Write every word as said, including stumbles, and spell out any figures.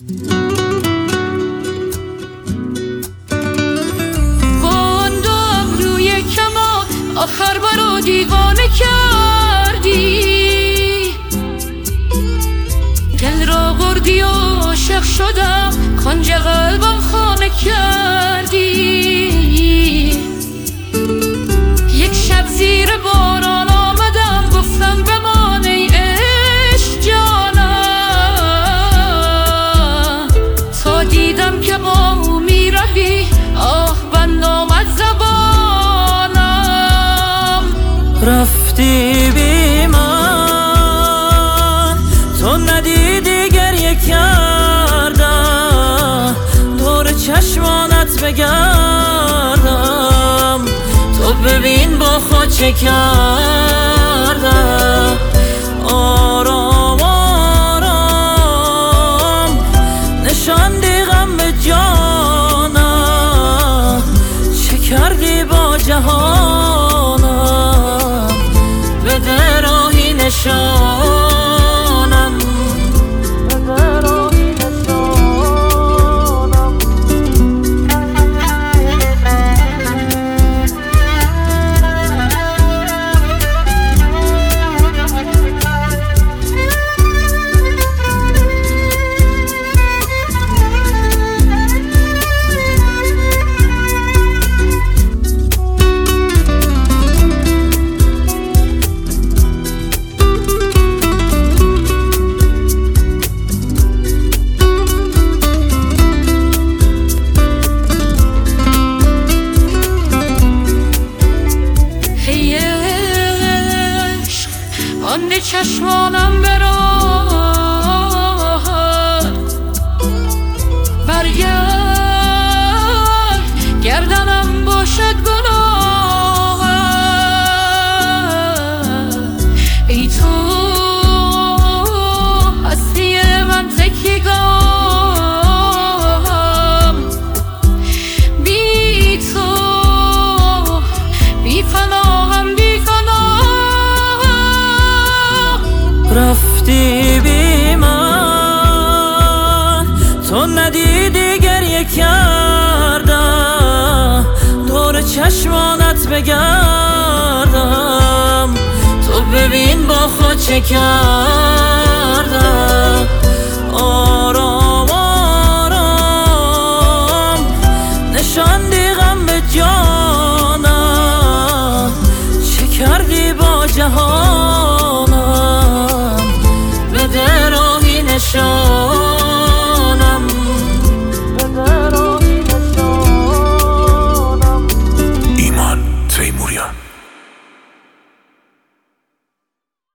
باندم روی کما آخر برا دیوانه کردی، دل را بردی و عاشق شدم کنج قلبم خانه کردی. یک شب زیر باران آمدم گفتم بمان ای عشق جانم، تا دیدم که با می روی آه بند آمد زبانم. رفتی بی من تو ندیدی گریه کردم، دور چشمانت بگردم تو ببین با خود چه کردم. آرام آرام نشاندی غم به جانم، چه کردی با جهانم، بده راهی نشانم. آن چشمانم براد برگرد، گردنم باشد گناه. ای تو هستی من تکیه‌گاهم، بی تو بی پناهم بی رفتی بی من تو ندیدی گریه کردم، دور چشمانت بگردم تو ببین با خود چه کردم. آرام آرام نشاندی غم به جانم، چه کردی با جهان.